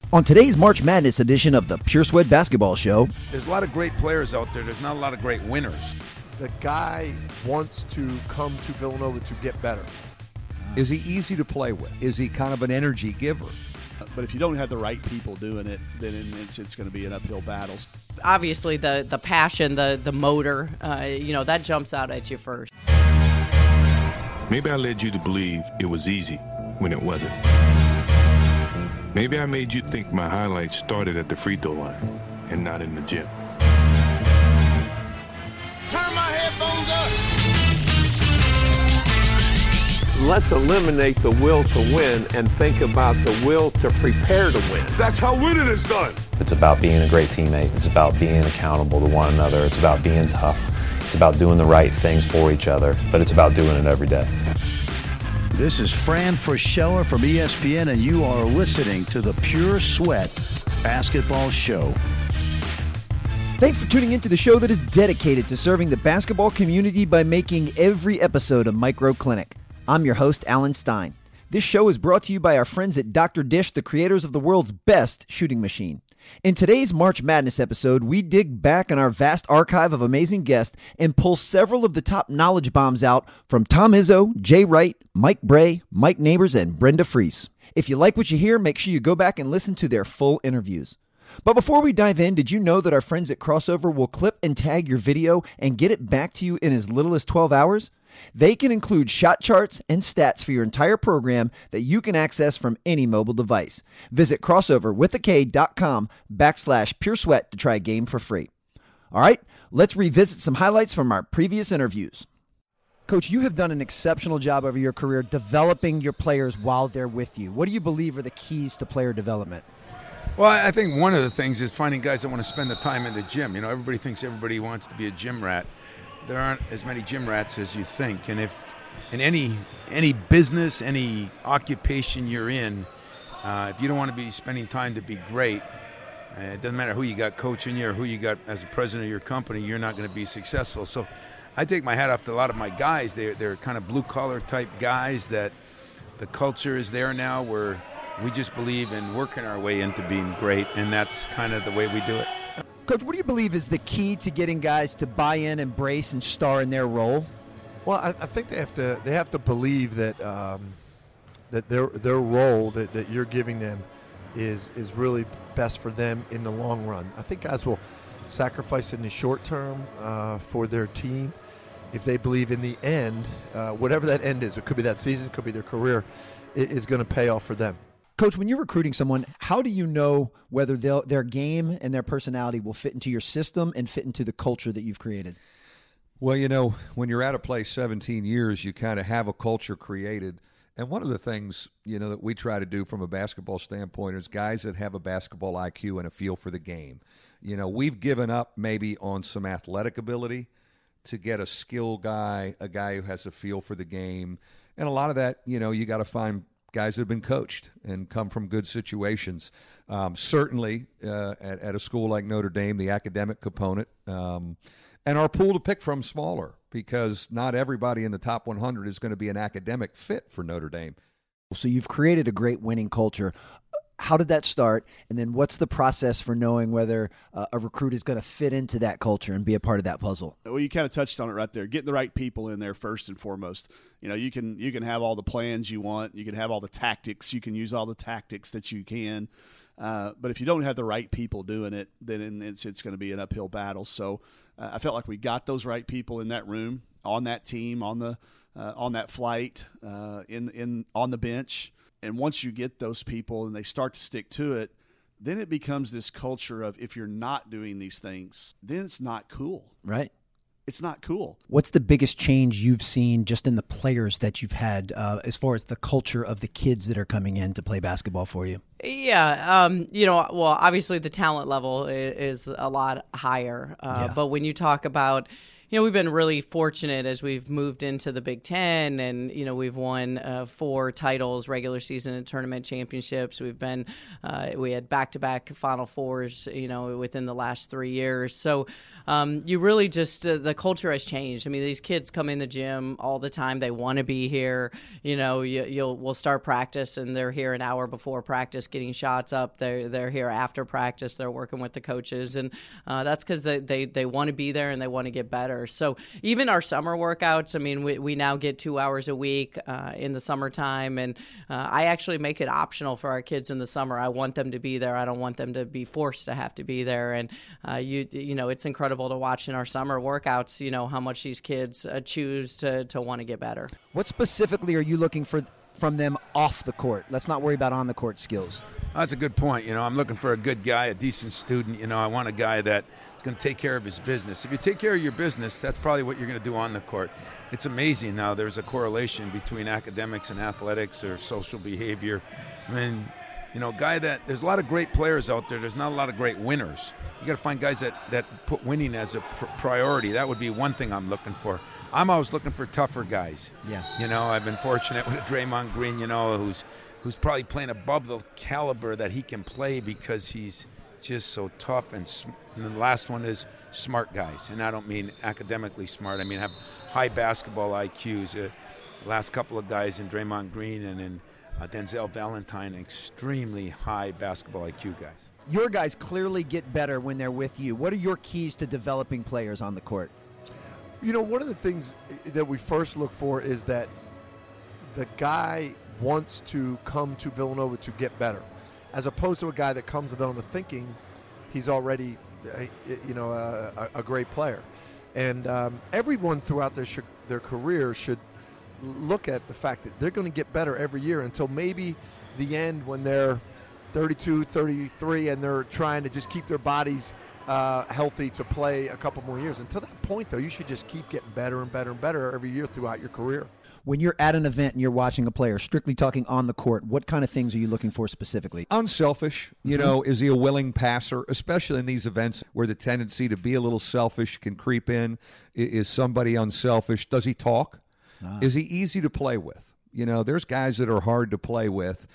On today's March Madness edition of the Pure Sweat Basketball Show, there's a lot of great players out there. There's not a lot of great winners. The guy wants to come to Villanova to get better. Is he easy to play with? Is he kind of an energy giver? But if you don't have the right people doing it, then it's going to be an uphill battle. Obviously, the passion, the motor, that jumps out at you first. Maybe I led you to believe it was easy when it wasn't. Maybe I made you think my highlights started at the free throw line and not in the gym. Turn my headphones up. Let's eliminate the will to win and think about the will to prepare to win. That's how winning is done. It's about being a great teammate. It's about being accountable to one another. It's about being tough. It's about doing the right things for each other, but it's about doing it every day. This is Fran Frischella from ESPN, and you are listening to the Pure Sweat Basketball Show. Thanks for tuning into the show that is dedicated to serving the basketball community by making every episode a micro clinic. I'm your host, Alan Stein. This show is brought to you by our friends at Dr. Dish, the creators of the world's best shooting machine. In today's March Madness episode, we dig back in our vast archive of amazing guests and pull several of the top knowledge bombs out from Tom Izzo, Jay Wright, Mike Bray, Mike Neighbors, and Brenda Fries. If you like what you hear, make sure you go back and listen to their full interviews. But before we dive in, did you know that our friends at Crossover will clip and tag your video and get it back to you in as little as 12 hours? They can include shot charts and stats for your entire program that you can access from any mobile device. Visit crossoverwithak.com/puresweat to try a game for free. All right, let's revisit some highlights from our previous interviews. Coach, you have done an exceptional job over your career developing your players while they're with you. What do you believe are the keys to player development? Well, I think one of the things is finding guys that want to spend the time in the gym. You know, everybody thinks everybody wants to be a gym rat. There aren't as many gym rats as you think. And if in any business, any occupation you're in, if you don't want to be spending time to be great, it doesn't matter who you got coaching you or who you got as the president of your company, you're not going to be successful. So I take my hat off to a lot of my guys. They're kind of blue-collar type guys that the culture is there now where we just believe in working our way into being great, and that's kind of the way we do it. Coach, what do you believe is the key to getting guys to buy in, embrace, and star in their role? Well, I think they have to believe that that their role that you're giving them is really best for them in the long run. I think guys will sacrifice in the short term for their team if they believe in the end, whatever that end is. It could be that season, it could be their career, it is going to pay off for them. Coach, when you're recruiting someone, how do you know whether their game and their personality will fit into your system and fit into the culture that you've created? Well, you know, when you're at a place 17 years, you kind of have a culture created. And one of the things, you know, that we try to do from a basketball standpoint is guys that have a basketball IQ and a feel for the game. You know, we've given up maybe on some athletic ability to get a skill guy, a guy who has a feel for the game. And a lot of that, you know, you got to find guys that have been coached and come from good situations. Certainly at a school like Notre Dame, the academic component, and our pool to pick from smaller because not everybody in the top 100 is going to be an academic fit for Notre Dame. So you've created a great winning culture. How did that start? And then what's the process for knowing whether a recruit is going to fit into that culture and be a part of that puzzle? Well, you kind of touched on it right there. Getting the right people in there first and foremost. You know, you can have all the plans you want. You can have all the tactics. You can use all the tactics that you can. But if you don't have the right people doing it, then it's going to be an uphill battle. So I felt like we got those right people in that room, on that team, on that flight, on the bench. And once you get those people and they start to stick to it, then it becomes this culture of if you're not doing these things, then it's not cool. Right. It's not cool. What's the biggest change you've seen just in the players that you've had as far as the culture of the kids that are coming in to play basketball for you? Yeah. Well, obviously the talent level is a lot higher. But when you talk about, we've been really fortunate as we've moved into the Big Ten, and we've won 4 titles, regular season and tournament championships. We had back-to-back Final Fours, within the last 3 years. So you really just the culture has changed. I mean, these kids come in the gym all the time. They want to be here. We'll start practice, and they're here an hour before practice, getting shots up. They're here after practice. They're working with the coaches, and that's because they want to be there and they want to get better. So even our summer workouts, I mean, we now get 2 hours a week in the summertime, and I actually make it optional for our kids in the summer. I want them to be there. I don't want them to be forced to have to be there. And it's incredible to watch in our summer workouts, how much these kids choose to want to get better. What specifically are you looking for from them off the court? Let's not worry about on the court skills. That's a good point. I'm looking for a good guy, a decent student. I want a guy that's going to take care of his business. If you take care of your business, that's probably what you're going to do on the court. It's amazing now there's a correlation between academics and athletics or social behavior. I mean, there's a lot of great players out there. There's not a lot of great winners. You got to find guys that put winning as a priority. That would be one thing I'm looking for. I'm always looking for tougher guys. Yeah. I've been fortunate with a Draymond Green, who's probably playing above the caliber that he can play because he's just so tough. And the last one is smart guys. And I don't mean academically smart. I mean have high basketball IQs. Last couple of guys in Draymond Green and in Denzel Valentine, extremely high basketball IQ guys. Your guys clearly get better when they're with you. What are your keys to developing players on the court? One of the things that we first look for is that the guy wants to come to Villanova to get better, as opposed to a guy that comes to Villanova thinking he's already, a great player. And everyone throughout their career should look at the fact that they're going to get better every year until maybe the end when they're 32, 33, and they're trying to just keep their bodies healthy to play a couple more years. Until that point, though, you should just keep getting better and better and better every year throughout your career. When you're at an event and you're watching a player, strictly talking on the court, what kind of things are you looking for specifically? Unselfish. Is he a willing passer, especially in these events where the tendency to be a little selfish can creep in? Is somebody unselfish? Does he talk? Is he easy to play with? There's guys that are hard to play with.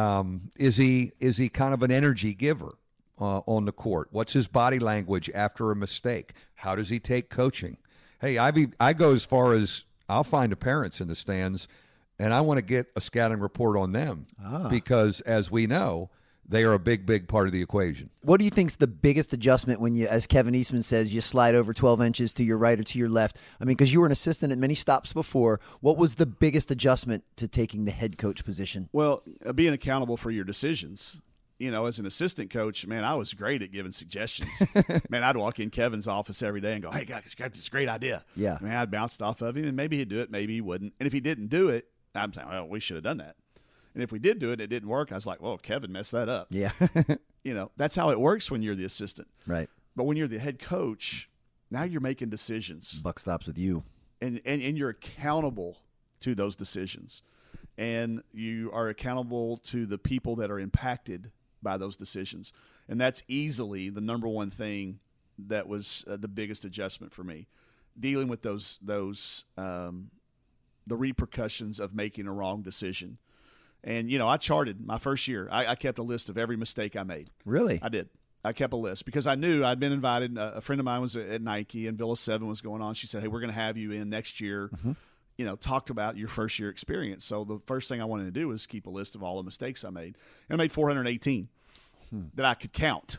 Is he kind of an energy giver on the court? What's his body language after a mistake? How does he take coaching? Hey, I go as far as I'll find the parents in the stands, and I want to get a scouting report on them because, as we know, they are a big, big part of the equation. What do you think is the biggest adjustment when you, as Kevin Eastman says, you slide over 12 inches to your right or to your left? I mean, because you were an assistant at many stops before. What was the biggest adjustment to taking the head coach position? Well, being accountable for your decisions. As an assistant coach, man, I was great at giving suggestions. Man, I'd walk in Kevin's office every day and go, "Hey, guys, got this great idea." Yeah. Man, I'd bounce it off of him, and maybe he'd do it, maybe he wouldn't. And if he didn't do it, I'm saying, well, we should have done that. And if we did do it, it didn't work. I was like, well, Kevin messed that up. Yeah. That's how it works when you're the assistant. Right. But when you're the head coach, now you're making decisions. Buck stops with you. And you're accountable to those decisions. And you are accountable to the people that are impacted by those decisions. And that's easily the number one thing that was the biggest adjustment for me, dealing with those the repercussions of making a wrong decision. And, I charted my first year. I kept a list of every mistake I made. Really? I did. I kept a list because I knew I'd been invited. A friend of mine was at Nike, and Villa 7 was going on. She said, hey, we're going to have you in next year. Mm-hmm. Talked about your first year experience. So the first thing I wanted to do was keep a list of all the mistakes I made. And I made 418 that I could count.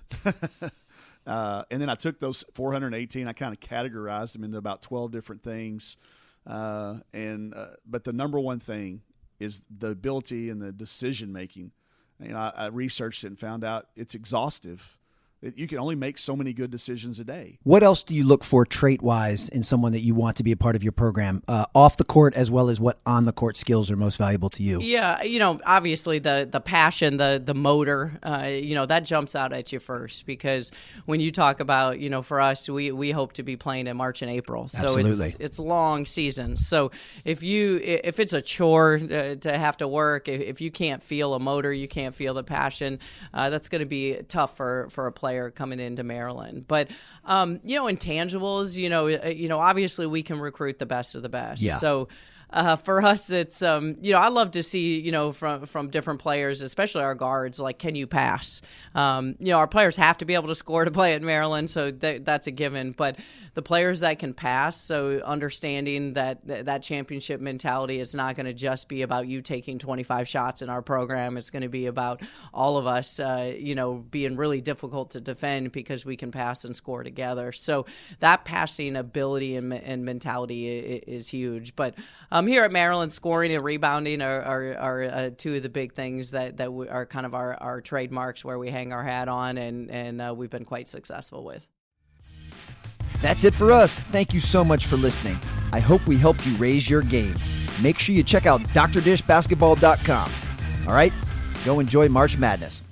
And then I took those 418, I kind of categorized them into about 12 different things. But the number one thing is the ability and the decision making. I researched it and found out it's exhaustive. You can only make so many good decisions a day. What else do you look for trait-wise in someone that you want to be a part of your program, off the court as well as what on-the-court skills are most valuable to you? Yeah, obviously the passion, the motor, that jumps out at you first because when you talk about, for us, we hope to be playing in March and April. So Absolutely. It's long seasons. So if it's a chore to have to work, if you can't feel a motor, you can't feel the passion, that's going to be tough for a player player coming into Maryland. But intangibles, obviously we can recruit the best of the best. Yeah. So for us, it's I love to see from different players, especially our guards, like, can you pass? Our players have to be able to score to play at Maryland, so that's a given. But the players that can pass, so understanding that championship mentality is not going to just be about you taking 25 shots in our program. It's going to be about all of us, being really difficult to defend because we can pass and score together. So that passing ability and mentality is huge. But here at Maryland, scoring and rebounding are two of the big things that are kind of our trademarks where we hang our hat on, and we've been quite successful with. That's it for us. Thank you so much for listening. I hope we helped you raise your game. Make sure you check out drdishbasketball.com. All right, go enjoy March Madness.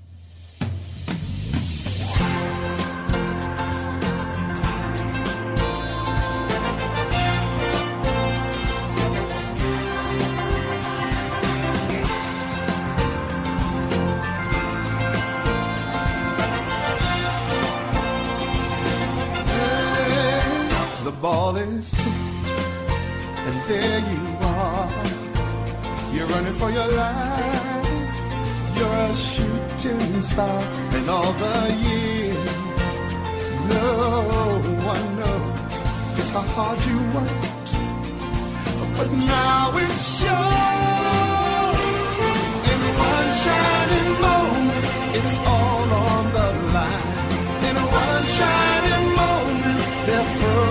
Ball is tipped, and there you are. You're running for your life. You're a shooting star, and all the years, no one knows just how hard you worked. But now it shows. In one shining moment, it's all on the line. In one shining moment, they're frozen.